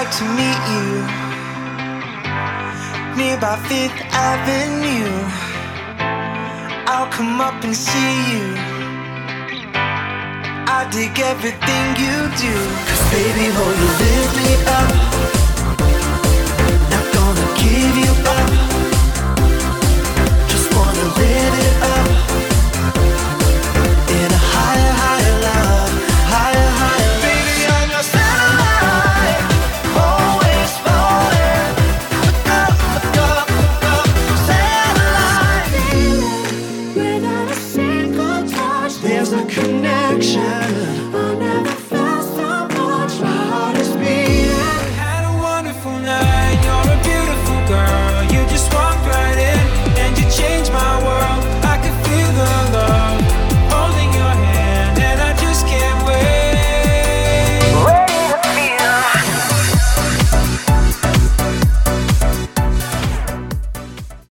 like to meet you nearby Fifth Avenue. I'll come up and see you. I dig everything you do. 'Cause baby, oh, you lift me up.